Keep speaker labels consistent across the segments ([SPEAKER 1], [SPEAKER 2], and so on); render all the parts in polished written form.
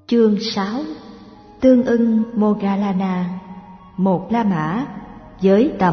[SPEAKER 1] Chương 6. Tương ưng Moggallana, một La Mã với tầm.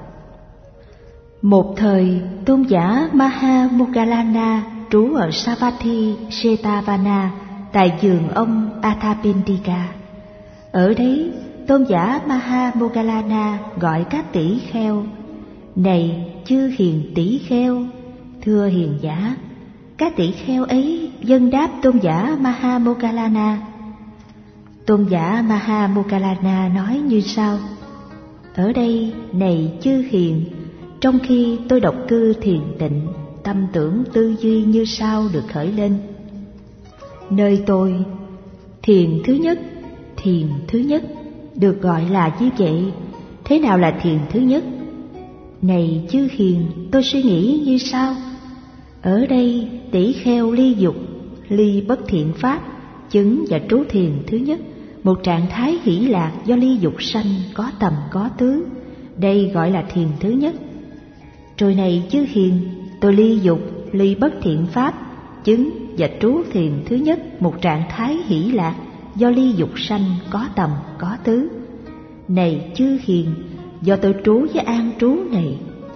[SPEAKER 1] Một thời, tôn giả Maha Moggallana trú ở Savatthi Jetavana tại vườn ông Athapindika. Ở đấy, tôn giả Maha Moggallana gọi các tỷ kheo: "Này chư hiền tỷ kheo, thưa hiền giả." Các tỷ kheo ấy vâng đáp tôn giả Maha Moggallana. Tôn giả Maha Moggallana nói như sau: "Ở đây, này chư hiền, trong khi tôi độc cư thiền tịnh, tâm tưởng tư duy như sau được khởi lên. Nơi tôi, thiền thứ nhất được gọi là như vậy. Thế nào là thiền thứ nhất? Này chư hiền, tôi suy nghĩ như sau: ở đây tỷ kheo ly dục, ly bất thiện pháp, chứng và trú thiền thứ nhất, một trạng thái hỷ lạc do ly dục sanh, có tầm có tứ. Đây gọi là thiền thứ nhất. Rồi này chư hiền, tôi ly dục, ly bất thiện pháp, chứng và trú thiền thứ nhất, một trạng thái hỷ lạc do ly dục sanh, có tầm có tứ. Này chư hiền, do tôi trú với an trú này,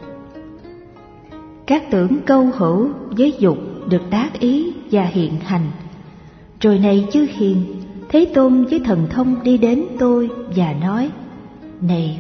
[SPEAKER 1] các tưởng câu hữu với dục được tác ý và hiện hành. Rồi này chư hiền, Thế Tôn với thần thông đi đến tôi và nói: này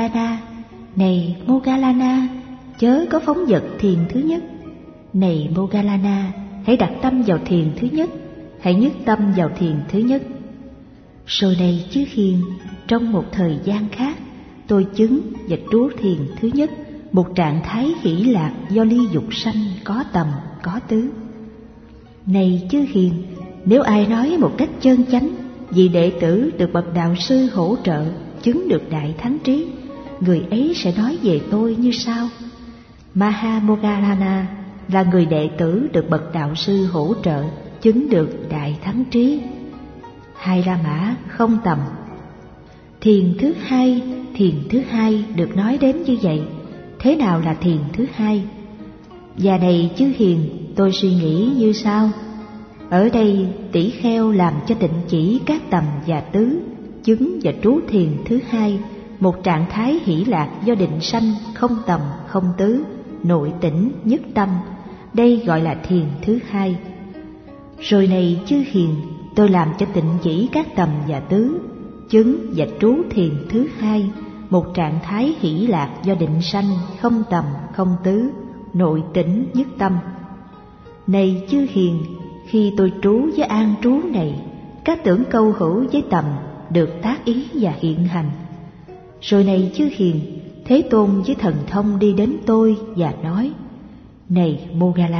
[SPEAKER 1] Moggallana, chớ có phóng dật thiền thứ nhất. Này Moggallana, hãy đặt tâm vào thiền thứ nhất, hãy nhất tâm vào thiền thứ nhất. Rồi này chư hiền, trong một thời gian khác, tôi chứng và trú thiền thứ nhất, một trạng thái hỷ lạc do ly dục sanh, có tầm có tứ. Này chư hiền, nếu ai nói một cách chân chánh, vì đệ tử được bậc đạo sư hỗ trợ chứng được đại thắng trí, người ấy sẽ nói về tôi như sau: Maha Moggallana là người đệ tử được bậc đạo sư hỗ trợ chứng được đại thắng trí. Hai La Mã không tầm. Thiền thứ hai được nói đến như vậy. Thế nào là thiền thứ hai? Và này chư hiền, tôi suy nghĩ như sau: ở đây tỷ kheo làm cho tịnh chỉ các tầm và tứ, chứng và trú thiền thứ hai, một trạng thái hỷ lạc do định sanh, không tầm không tứ, nội tỉnh nhất tâm. Đây gọi là thiền thứ hai. Rồi này chư hiền, tôi làm cho tịnh chỉ các tầm và tứ, chứng và trú thiền thứ hai, một trạng thái hỷ lạc do định sanh, không tầm không tứ, nội tỉnh nhất tâm. Này chư hiền, khi tôi trú với an trú này, các tưởng câu hữu với tầm được tác ý và hiện hành. Rồi này chư hiền, Thế Tôn với thần thông đi đến tôi và nói: này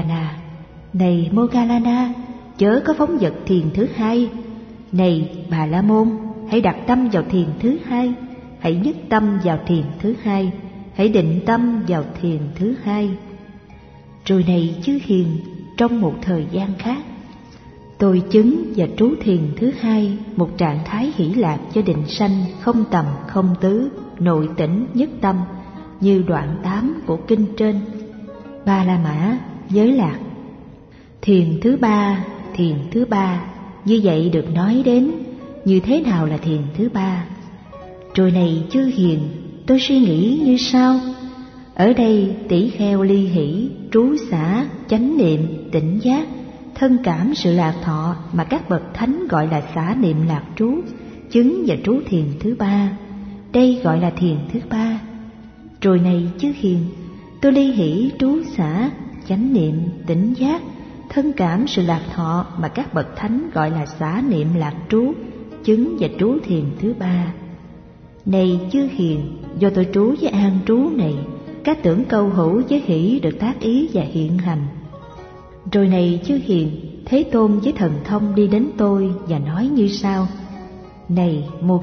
[SPEAKER 1] Moggallana, chớ có phóng dật thiền thứ hai. Này Bà La Môn, hãy đặt tâm vào thiền thứ hai, hãy nhất tâm vào thiền thứ hai, hãy định tâm vào thiền thứ hai. Rồi này chư hiền, trong một thời gian khác, tôi chứng và trú thiền thứ hai, một trạng thái hỷ lạc do định sanh, không tầm không tứ, nội tỉnh nhất tâm, như đoạn 8 của kinh trên. Ba La Mã giới lạc. Thiền thứ ba như vậy được nói đến. Như thế nào là thiền thứ ba? Rồi này chư hiền, tôi suy nghĩ như sau: ở đây tỷ kheo ly hỷ, trú xả, chánh niệm, tỉnh giác, thân cảm sự lạc thọ mà các bậc thánh gọi là xả niệm lạc trú, chứng và trú thiền thứ ba. Đây gọi là thiền thứ ba. Rồi này chư hiền, tôi ly hỷ, trú xả, chánh niệm, tỉnh giác, thân cảm sự lạc thọ mà các bậc thánh gọi là xả niệm lạc trú, chứng và trú thiền thứ ba. Này chư hiền, do tôi trú với an trú này, các tưởng câu hữu với hỷ được tác ý và hiện hành. Rồi này chư hiền, Thế Tôn với thần thông đi đến tôi và nói như sau: này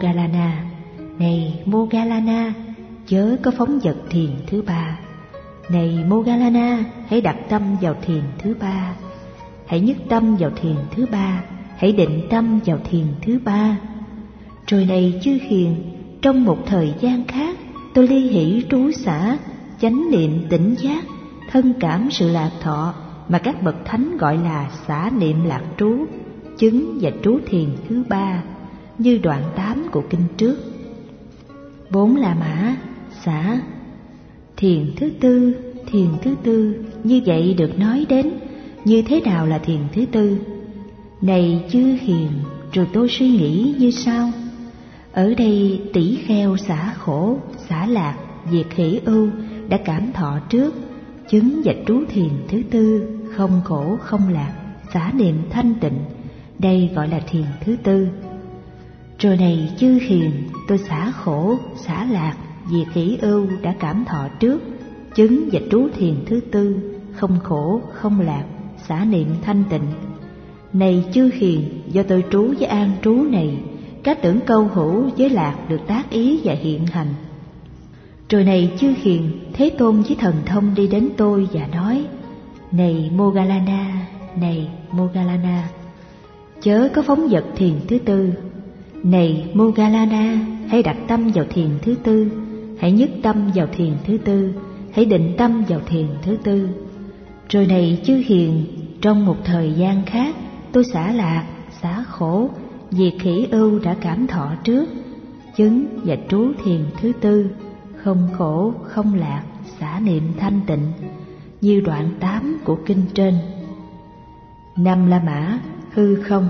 [SPEAKER 1] Moggallana, chớ có phóng dật thiền thứ ba. Này Moggallana, hãy đặt tâm vào thiền thứ ba, hãy nhất tâm vào thiền thứ ba, hãy định tâm vào thiền thứ ba. Rồi này chư hiền, trong một thời gian khác, tôi ly hỷ, trú xả, chánh niệm, tỉnh giác, thân cảm sự lạc thọ mà các bậc thánh gọi là xả niệm lạc trú, chứng và trú thiền thứ ba, như đoạn 8 của kinh trước. 4 La Mã, xả. Thiền thứ tư, như vậy được nói đến. Như thế nào là thiền thứ tư? Này chư hiền, rồi tôi suy nghĩ như sau. Ở đây tỷ kheo xả khổ, xả lạc, diệt hỷ ưu đã cảm thọ trước, chứng và trú thiền thứ tư, không khổ không lạc, xả niệm thanh tịnh. Đây gọi là thiền thứ tư. Rồi này chư hiền, tôi xả khổ, xả lạc, diệt hỷ ưu đã cảm thọ trước, chứng và trú thiền thứ tư, không khổ không lạc, xả niệm thanh tịnh. Này chư hiền, do tôi trú với an trú này, các tưởng câu hữu với lạc được tác ý và hiện hành. Rồi này chư hiền, Thế Tôn với thần thông đi đến tôi và nói: Này Moggallana, này Moggallana, chớ có phóng dật thiền thứ tư. Này Moggallana, hãy đặt tâm vào thiền thứ tư, hãy nhất tâm vào thiền thứ tư, hãy định tâm vào thiền thứ tư. Rồi này chư hiền, trong một thời gian khác, tôi xả lạc, xả khổ, diệt hỷ ưu đã cảm thọ trước, chứng và trú thiền thứ tư, không khổ không lạc, xả niệm thanh tịnh, như đoạn 8 của kinh trên. 5 La Mã, hư không.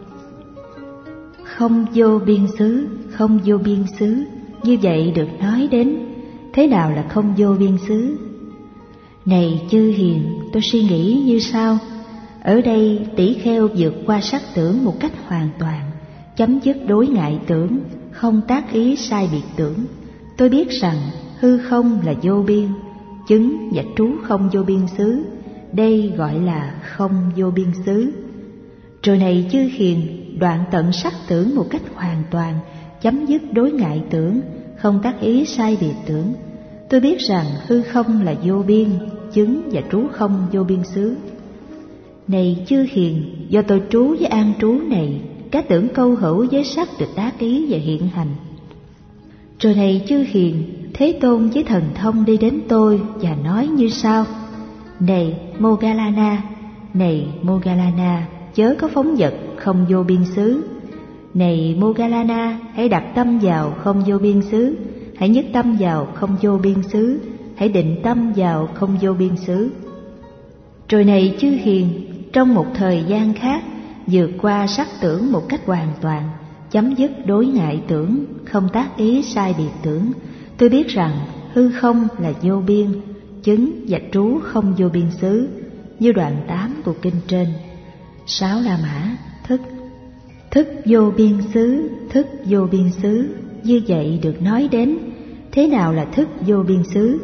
[SPEAKER 1] Không vô biên xứ, không vô biên xứ, như vậy được nói đến. Thế nào là không vô biên xứ? Này chư hiền, tôi suy nghĩ như sau. Ở đây tỷ kheo vượt qua sắc tưởng một cách hoàn toàn, chấm dứt đối ngại tưởng, không tác ý sai biệt tưởng. Tôi biết rằng hư không là vô biên, chứng và trú không vô biên xứ. Đây gọi là không vô biên xứ. Rồi này chư hiền, đoạn tận sắc tưởng một cách hoàn toàn, chấm dứt đối ngại tưởng, không tác ý sai biệt tưởng. Tôi biết rằng hư không là vô biên, chứng và trú không vô biên xứ. Này chư hiền, do tôi trú với an trú này, các tưởng câu hữu với sắc được tác ý và hiện hành. Rồi này chư hiền, Thế Tôn với thần thông đi đến tôi và nói như sau: Này Moggallana, này Moggallana, chớ có phóng dật không vô biên xứ. Này Moggallana, hãy đặt tâm vào không vô biên xứ, hãy nhất tâm vào không vô biên xứ, hãy định tâm vào không vô biên xứ. Rồi này chư hiền, trong một thời gian khác, vượt qua sắc tưởng một cách hoàn toàn, chấm dứt đối ngại tưởng, không tác ý sai biệt tưởng. Tôi biết rằng hư không là vô biên, chứng và trú không vô biên xứ, như đoạn 8 của kinh trên. 6 La Mã, thức. Thức vô biên xứ, thức vô biên xứ, như vậy được nói đến. Thế nào là thức vô biên xứ?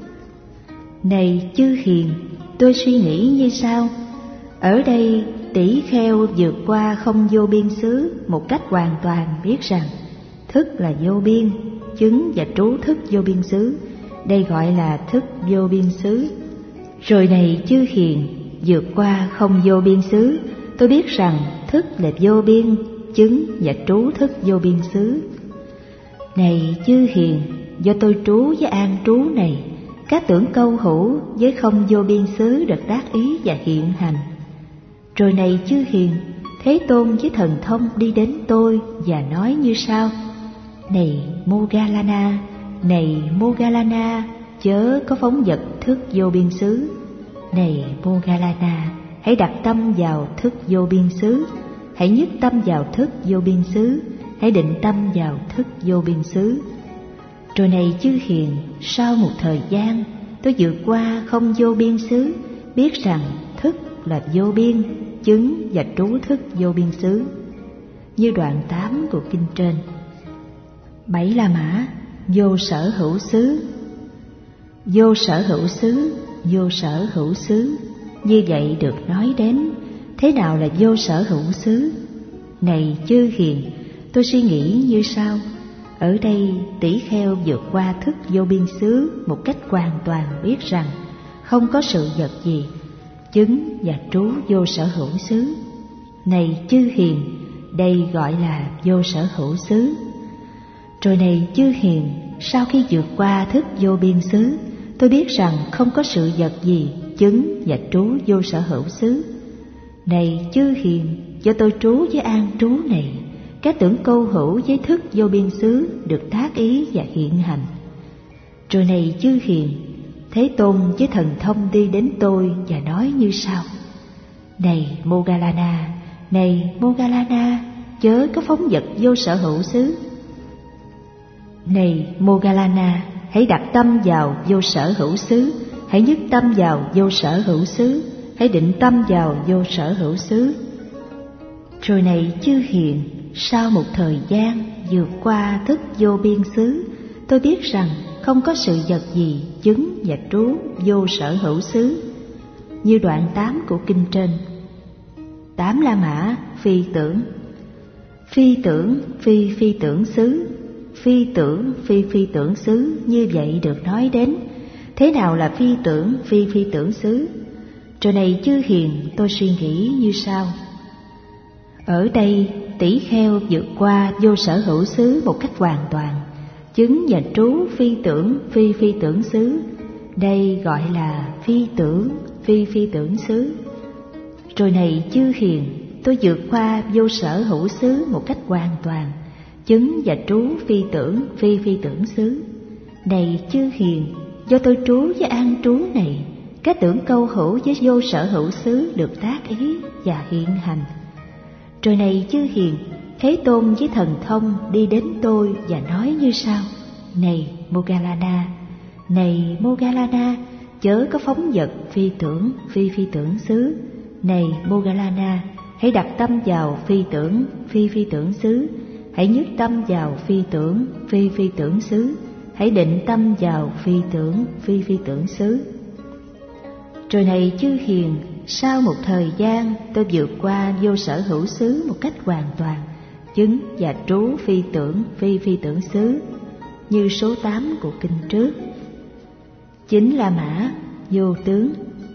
[SPEAKER 1] Này chư hiền, tôi suy nghĩ như sau. Ở đây tỷ kheo vượt qua không vô biên xứ một cách hoàn toàn, biết rằng thức là vô biên, chứng và trú thức vô biên xứ. Đây gọi là thức vô biên xứ. Rồi này chư hiền, vượt qua không vô biên xứ, tôi biết rằng thức là vô biên, chứng và trú thức vô biên xứ. Này chư hiền, do tôi trú với an trú này, các tưởng câu hữu với không vô biên xứ được tác ý và hiện hành. Rồi này chư hiền, Thế Tôn với thần thông đi đến tôi và nói như sau: Này Moggallana, này Moggallana, chớ có phóng dật thức vô biên xứ. Này Moggallana, hãy đặt tâm vào thức vô biên xứ, hãy nhất tâm vào thức vô biên xứ, hãy định tâm vào thức vô biên xứ. Rồi này chư hiền, sau một thời gian, tôi vượt qua không vô biên xứ, biết rằng thức là vô biên, chứng và trú thức vô biên xứ, như đoạn 8 của kinh trên. 7 La Mã, vô sở hữu xứ. Vô sở hữu xứ, vô sở hữu xứ, như vậy được nói đến. Thế nào là vô sở hữu xứ? Này chư hiền, tôi suy nghĩ như sau. Ở đây tỷ kheo vượt qua thức vô biên xứ một cách hoàn toàn, biết rằng không có sự vật gì, chứng và trú vô sở hữu xứ. Này chư hiền, đây gọi là vô sở hữu xứ. Rồi này chư hiền, sau khi vượt qua thức vô biên xứ, tôi biết rằng không có sự vật gì, chứng và trú vô sở hữu xứ. Này chư hiền, do tôi trú với an trú này, các tưởng câu hữu với thức vô biên xứ được tác ý và hiện hành. Rồi này chư hiền, Thế Tôn với thần thông đi đến tôi và nói như sau: Này Moggallana, này Moggallana, chớ có phóng dật vô sở hữu xứ. Này Moggallana, hãy đặt tâm vào vô sở hữu xứ, hãy nhất tâm vào vô sở hữu xứ, hãy định tâm vào vô sở hữu xứ. Rồi này chư hiền, sau một thời gian vượt qua thức vô biên xứ, tôi biết rằng không có sự vật gì chứng và trú vô sở hữu xứ. Như đoạn 8 của kinh trên: 8 La Mã phi tưởng, phi tưởng phi phi tưởng xứ, phi tưởng phi phi tưởng xứ, như vậy được nói đến. Thế nào là phi tưởng phi phi tưởng xứ? Rồi này chư hiền, tôi suy nghĩ như sau: ở đây tỷ kheo vượt qua vô sở hữu xứ một cách hoàn toàn, chứng và trú phi tưởng phi phi tưởng xứ, đây gọi là phi tưởng phi phi tưởng xứ. Rồi này chư hiền, tôi vượt qua vô sở hữu xứ một cách hoàn toàn, chứng và trú phi tưởng phi phi tưởng xứ. Này chư hiền, do tôi trú với an trú này, các tưởng câu hữu với vô sở hữu xứ được tác ý và hiện hành. Rồi này chư hiền, Thế Tôn với thần thông đi đến tôi và nói như sau: Này Moggallana, này Moggallana, chớ có phóng dật phi tưởng phi phi tưởng xứ. Này Moggallana, hãy đặt tâm vào phi tưởng phi phi tưởng xứ, hãy nhất tâm vào phi tưởng phi phi tưởng xứ, hãy định tâm vào phi tưởng phi phi tưởng xứ. Rồi này chư hiền, sau một thời gian tôi vượt qua vô sở hữu xứ một cách hoàn toàn, chứng và trú phi tưởng phi phi tưởng xứ, như số 8 của kinh trước. 9 La Mã vô tướng,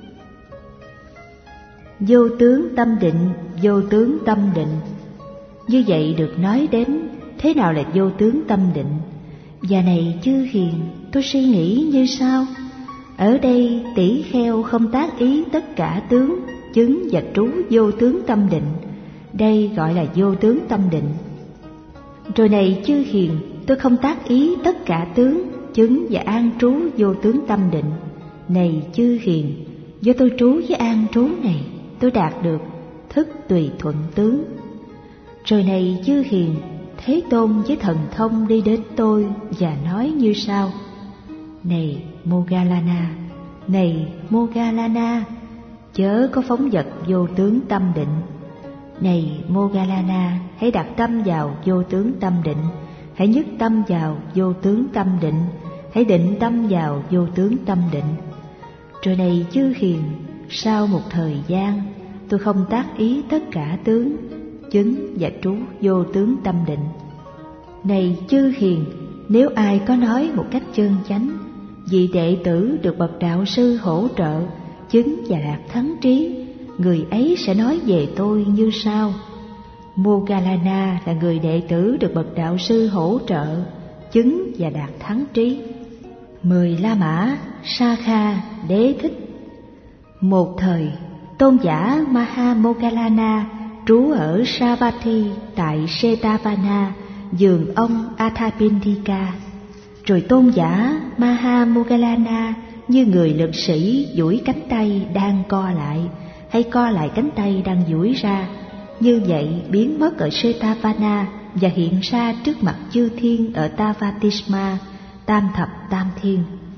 [SPEAKER 1] vô tướng tâm định, vô tướng tâm định. Như vậy được nói đến. Thế nào là vô tướng tâm định? Và này chư hiền, tôi suy nghĩ như sau: ở đây tỷ kheo không tác ý tất cả tướng, chứng và trú vô tướng tâm định, đây gọi là vô tướng tâm định. Rồi này chư hiền, tôi không tác ý tất cả tướng, chứng và an trú vô tướng tâm định. Này chư hiền, do tôi trú với an trú này, tôi đạt được thức tùy thuận tướng. Rồi này chư hiền, Thế Tôn với thần thông đi đến tôi và nói như sau: Này Moggallana, này Moggallana, chớ có phóng dật vô tướng tâm định. Này Moggallana, hãy đặt tâm vào vô tướng tâm định, hãy nhất tâm vào vô tướng tâm định, hãy định tâm vào vô tướng tâm định. Rồi này chư hiền, sau một thời gian tôi không tác ý tất cả tướng, chứng và trú vô tướng tâm định. Này chư hiền, nếu ai có nói một cách chân chánh, vị đệ tử được bậc đạo sư hỗ trợ, chứng và đạt thắng trí, người ấy sẽ nói về tôi như sau: Moggallana là người đệ tử được bậc đạo sư hỗ trợ, chứng và đạt thắng trí. 10 La Mã Sakha Đế Thích. Một thời, tôn giả Mahamoggallana trú ở Savatthi tại Setavana, vườn ông Athapindika. Rồi tôn giả Mahamoggallana như người lực sĩ duỗi cánh tay đang co lại, hay co lại cánh tay đang duỗi ra, như vậy biến mất ở Setavana và hiện ra trước mặt chư thiên ở Tavatisma, tam thập tam thiên.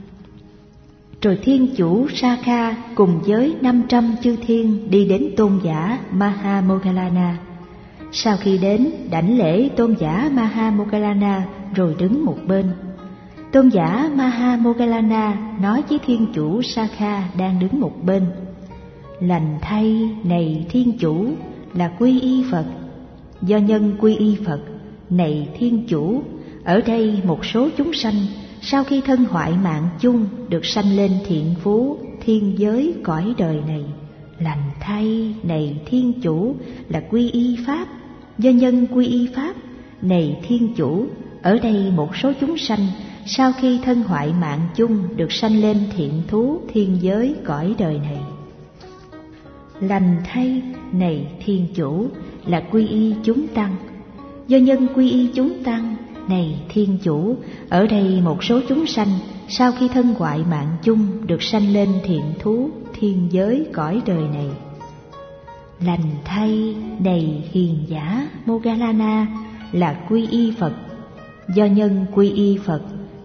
[SPEAKER 1] Rồi thiên chủ Sakha cùng với 500 chư thiên đi đến tôn giả Mahamoggallana. Sau khi đến, đảnh lễ tôn giả Mahamoggallana rồi đứng một bên. Tôn giả Mahamoggallana nói với thiên chủ Sakha đang đứng một bên: Lành thay, này thiên chủ, là quy y Phật. Do nhân quy y Phật, này thiên chủ, ở đây một số chúng sanh sau khi thân hoại mạng chung được sanh lên thiện phú, thiên giới, cõi đời này. Lành thay, này thiên chủ, là quy y Pháp. Do nhân quy y Pháp, này thiên chủ, ở đây một số chúng sanh sau khi thân hoại mạng chung được sanh lên thiện thú, thiên giới, cõi đời này. Lành thay, này thiên chủ, là quy y chúng tăng. Do nhân quy y chúng tăng, này Thiên Chủ, ở đây một số chúng sanh sau khi thân hoại mạng chung được sanh lên thiện thú thiên giới cõi đời này. Lành thay, này hiền giả Moggallana, là quy y Phật. Do nhân quy y Phật,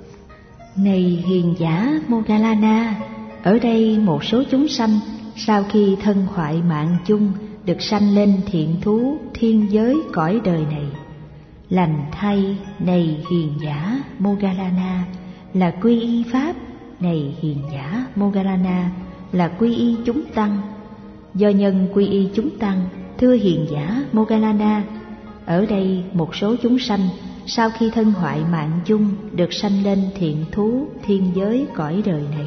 [SPEAKER 1] này hiền giả Moggallana, ở đây một số chúng sanh sau khi thân hoại mạng chung được sanh lên thiện thú thiên giới cõi đời này. Lành thay, này hiền giả Moggallana, là quy y Pháp. Này hiền giả Moggallana, là quy y chúng tăng. Do nhân quy y chúng tăng, thưa hiền giả Moggallana, ở đây một số chúng sanh sau khi thân hoại mạng chung được sanh lên thiện thú thiên giới cõi đời này.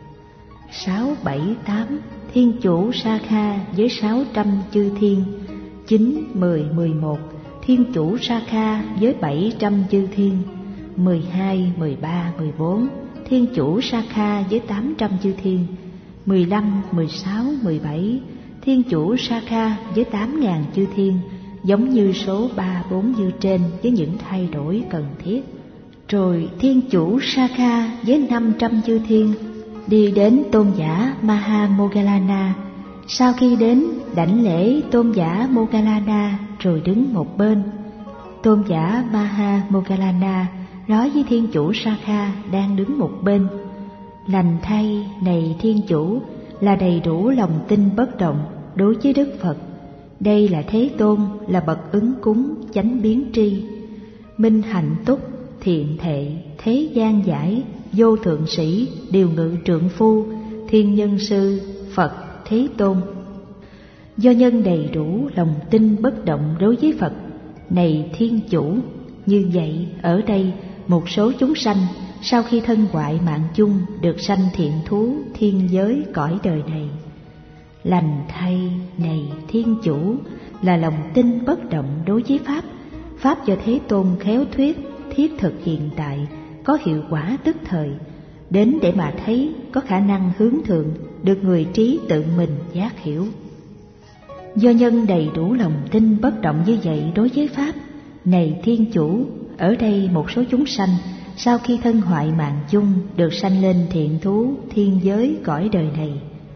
[SPEAKER 1] 6, 7, 8. Thiên Chủ Sakha với 600 chư thiên. 9, 10, 11. Thiên Chủ Sakha với 700 chư thiên. 12, 13, 14. Thiên Chủ Sakha với 800 chư thiên. 15, 16, 17. Thiên Chủ Sakha với 8.000 chư thiên, giống như số 3, 4 như trên với những thay đổi cần thiết. Rồi Thiên Chủ Sakha với 500 chư thiên đi đến tôn giả Maha Moggallana. Sau khi đến, đảnh lễ tôn giả Moggallana rồi đứng một bên. Tôn giả Maha Moggallana nói với Thiên Chủ Sakha đang đứng một bên: lành thay, này Thiên Chủ, là đầy đủ lòng tin bất động đối với Đức Phật. Đây là Thế Tôn, là bậc ứng cúng chánh biến tri, minh hạnh túc, thiện thệ, thế gian giải, vô thượng sĩ, điều ngự trượng phu, thiên nhân sư, Phật Thế Tôn. Do nhân đầy đủ lòng tin bất động đối với Phật, này Thiên Chủ, như vậy ở đây một số chúng sanh sau khi thân hoại mạng chung được sanh thiện thú thiên giới cõi đời này. Lành thay, này Thiên Chủ, là lòng tin bất động đối với Pháp. Pháp do Thế Tôn khéo thuyết, thiết thực hiện tại, có hiệu quả tức thời, đến để mà thấy, có khả năng hướng thượng, được người trí tự mình giác hiểu. Do nhân đầy đủ lòng tin bất động như vậy đối với Pháp, này Thiên Chủ, ở đây một số chúng sanh sau khi thân hoại mạng chung được sanh lên thiện thú thiên giới cõi đời này.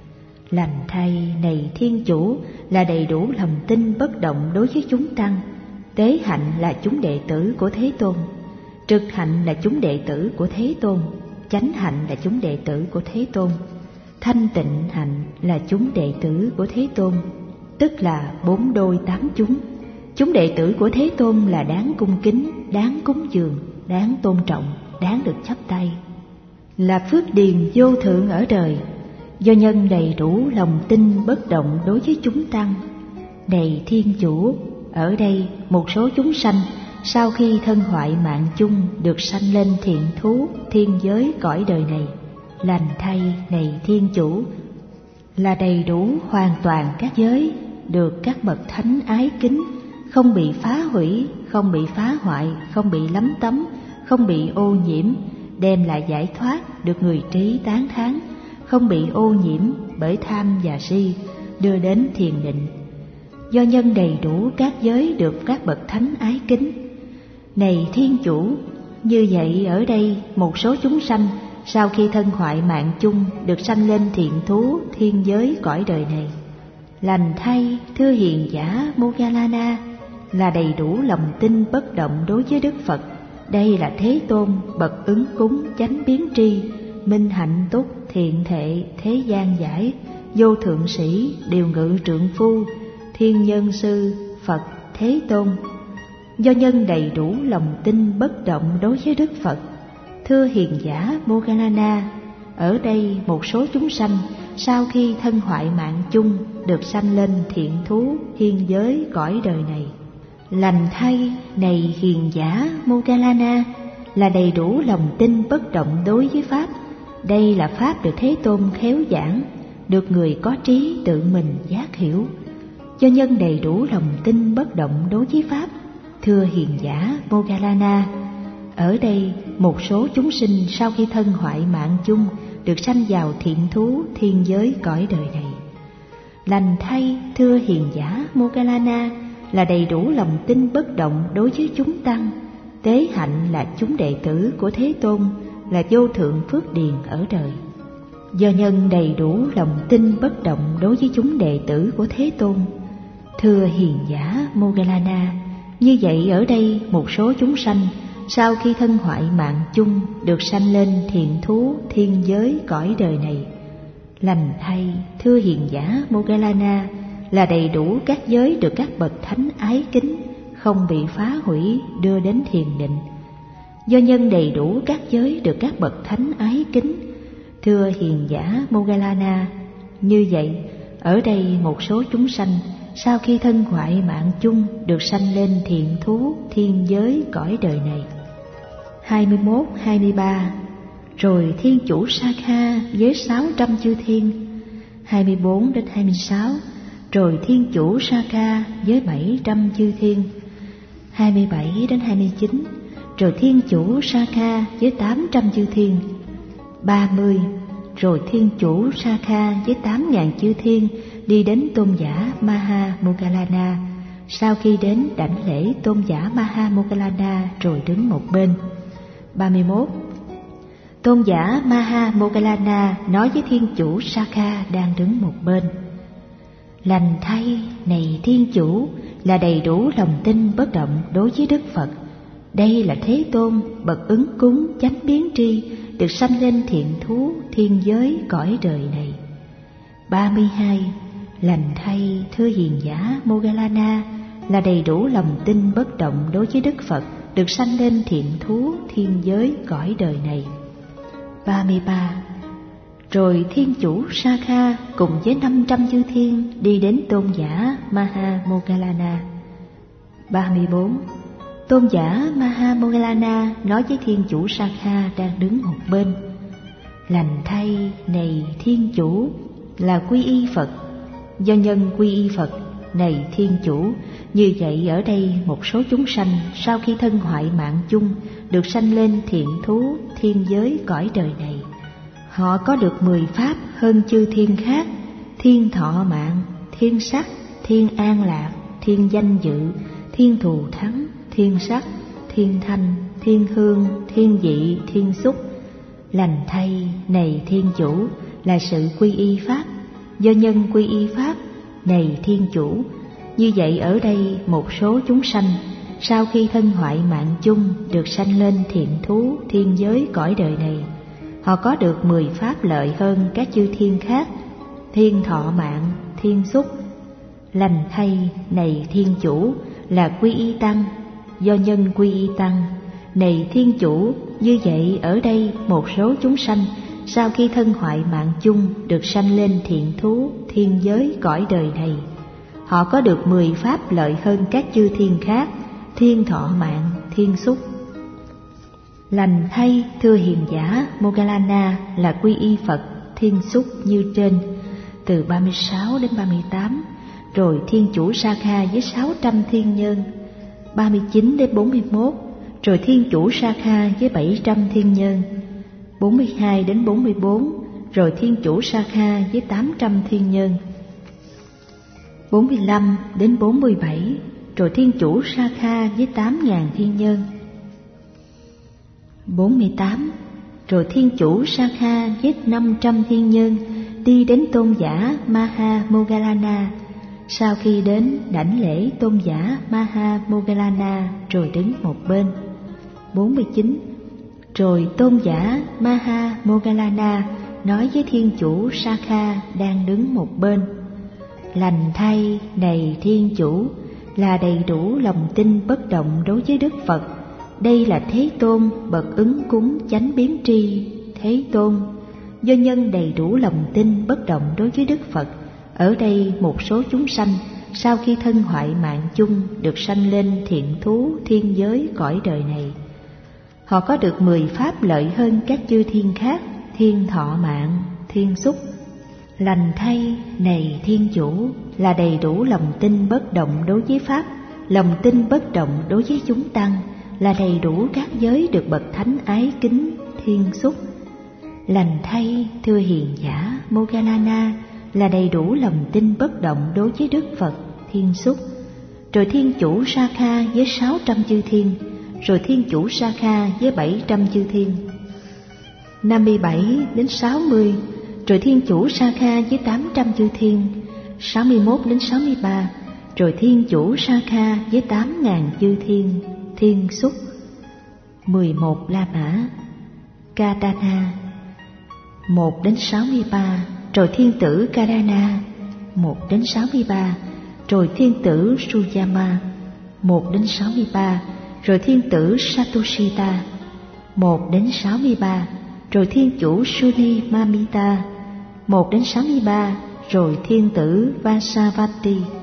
[SPEAKER 1] Lành thay, này Thiên Chủ, là đầy đủ lòng tin bất động đối với chúng tăng. Tế hạnh là chúng đệ tử của Thế Tôn, trực hạnh là chúng đệ tử của Thế Tôn, chánh hạnh là chúng đệ tử của Thế Tôn, thanh tịnh hạnh là chúng đệ tử của Thế Tôn, tức là 4 đôi 8 chúng. Chúng đệ tử của Thế Tôn là đáng cung kính, đáng cúng dường, đáng tôn trọng, đáng được chắp tay, là phước điền vô thượng ở đời. Do nhân đầy đủ lòng tin bất động đối với chúng tăng, này Thiên Chủ, ở đây một số chúng sanh sau khi thân hoại mạng chung được sanh lên thiện thú thiên giới cõi đời này. Lành thay, này Thiên Chủ, là đầy đủ hoàn toàn các giới, được các bậc thánh ái kính, không bị phá hủy, không bị phá hoại, không bị lấm tấm, không bị ô nhiễm, đem lại giải thoát, được người trí tán thán, không bị ô nhiễm bởi tham và si, đưa đến thiền định. Do nhân đầy đủ các giới được các bậc thánh ái kính, này Thiên Chủ, như vậy ở đây một số chúng sanh sau khi thân hoại mạng chung được sanh lên thiện thú thiên giới cõi đời này. Lành thay, thưa hiền giả Moggallana, là đầy đủ lòng tin bất động đối với Đức Phật. Đây là Thế Tôn, bậc ứng cúng chánh biến tri, minh hạnh túc, thiện thệ, thế gian giải, vô thượng sĩ, điều ngự trượng phu, thiên nhân sư, Phật Thế Tôn. Do nhân đầy đủ lòng tin bất động đối với Đức Phật, thưa hiền giả Moggallana, ở đây một số chúng sanh sau khi thân hoại mạng chung được sanh lên thiện thú thiên giới cõi đời này. Lành thay, này hiền giả Moggallana, là đầy đủ lòng tin bất động đối với Pháp. Đây là Pháp được Thế Tôn khéo giảng, được người có trí tự mình giác hiểu. Do nhân đầy đủ lòng tin bất động đối với Pháp, thưa hiền giả Moggallana, ở đây một số chúng sinh sau khi thân hoại mạng chung được sanh vào thiện thú thiên giới cõi đời này. Lành thay, thưa hiền giả Moggallana, là đầy đủ lòng tin bất động đối với chúng tăng. Tế hạnh là chúng đệ tử của Thế Tôn, là vô thượng phước điền ở đời. Do nhân đầy đủ lòng tin bất động đối với chúng đệ tử của Thế Tôn. Thưa hiền giả Moggallana, như vậy ở đây một số chúng sanh sau khi thân hoại mạng chung được sanh lên thiện thú thiên giới cõi đời này. Lành thay, thưa hiền giả Moggallana, là đầy đủ các giới được các bậc thánh ái kính, không bị phá hủy đưa đến thiền định. Do nhân đầy đủ các giới được các bậc thánh ái kính, thưa hiền giả Moggallana, như vậy ở đây một số chúng sanh sau khi thân hoại mạng chung được sanh lên thiện thú thiên giới cõi đời này. 21, 23. Rồi thiên chủ Sakha với 600 chư thiên. 24 đến 26. Rồi thiên chủ Sakha với 700 chư thiên. 27 đến 29. Rồi thiên chủ Sakha với 800 chư thiên. 30. Rồi thiên chủ Sakha với 8.000 chư thiên đi đến tôn giả Maha Moggallana. Sau khi đến đảnh lễ tôn giả Maha Moggallana rồi đứng một bên. 31. Tôn giả Maha Moggallana nói với thiên chủ Sakha đang đứng một bên: Lành thay, này thiên chủ, là đầy đủ lòng tin bất động đối với Đức Phật. Đây là Thế Tôn, bậc ứng cúng chánh biến tri, được sanh lên thiện thú thiên giới cõi đời này. 32. Lành thay, thưa hiền giả Moggallana, là đầy đủ lòng tin bất động đối với Đức Phật, được sanh lên thiện thú thiên giới cõi đời này. 33. Rồi thiên chủ Sakha cùng với 500 chư thiên đi đến tôn giả Maha Moggallana. 34. Tôn giả Maha Moggallana nói với thiên chủ Sakha đang đứng một bên: Lành thay, này thiên chủ, là quy y Phật. Do nhân quy y Phật, này thiên chủ, như vậy ở đây một số chúng sanh sau khi thân hoại mạng chung được sanh lên thiện thú thiên giới cõi đời này. Họ có được 10 pháp hơn chư thiên khác: thiên thọ mạng, thiên sắc, thiên an lạc, thiên danh dự, thiên thù thắng, thiên sắc, thiên thanh, thiên hương, thiên vị, thiên xúc. Lành thay, này thiên chủ, là sự quy y pháp. Do nhân quy y pháp, này thiên chủ, như vậy ở đây một số chúng sanh sau khi thân hoại mạng chung được sanh lên thiện thú thiên giới cõi đời này. Họ có được 10 pháp lợi hơn các chư thiên khác: thiên thọ mạng, thiên xúc. Lành thay, này thiên chủ, là quy y tăng. Do nhân quy y tăng, này thiên chủ, như vậy ở đây một số chúng sanh sau khi thân hoại mạng chung được sanh lên thiện thú thiên giới cõi đời này. Họ có được 10 pháp lợi hơn các chư thiên khác: thiên thọ mạng, thiên xúc. Lành thay, thưa hiền giả Moggallana, là quy y Phật, thiên xúc như trên. Từ 36 đến 38. Rồi thiên chủ Sakha với 600 thiên nhân. 39 đến 41. Rồi thiên chủ Sakha với 700 thiên nhân. 42 đến 44. Rồi thiên chủ Sakha với 800 thiên nhân. 45 đến 47. Rồi thiên chủ Sakha với 8.000 thiên nhân. 48. Rồi thiên chủ Sakha với 500 thiên nhân đi đến tôn giả Maha Moggallana. Sau khi đến đảnh lễ tôn giả Maha Moggallana rồi đứng một bên. 49. Rồi tôn giả Maha Moggallana nói với thiên chủ Sakha đang đứng một bên: Lành thay, này thiên chủ, là đầy đủ lòng tin bất động đối với Đức Phật. Đây là Thế Tôn, bậc ứng cúng chánh biến tri. Thế Tôn, do nhân đầy đủ lòng tin bất động đối với Đức Phật, ở đây một số chúng sanh sau khi thân hoại mạng chung được sanh lên thiện thú thiên giới cõi đời này. Họ có được 10 pháp lợi hơn các chư thiên khác: thiên thọ mạng, thiên xúc. Lành thay, này thiên chủ, là đầy đủ lòng tin bất động đối với pháp, lòng tin bất động đối với chúng tăng, là đầy đủ các giới được bậc thánh ái kính, thiên xúc. Lành thay, thưa hiền giả Moggallana, là đầy đủ lòng tin bất động đối với Đức Phật, thiên xúc. rồi thiên chủ Sakha với 600 chư thiên, rồi thiên chủ Sakha với 700 chư thiên. 57 đến 60, rồi thiên chủ Sakha với 800 chư thiên. 61 đến 63, rồi thiên chủ Sakha với 8.000 chư thiên, thiên xúc. 11 La Mã, Kadana. 1 đến 63, rồi thiên tử Kadana. 1 đến 63, rồi thiên tử Suyama. 1 đến 63, rồi thiên tử Satushita. 1 đến 63, rồi thiên chủ Suni Mamita. 1 đến 63, rồi thiên tử Vasavati.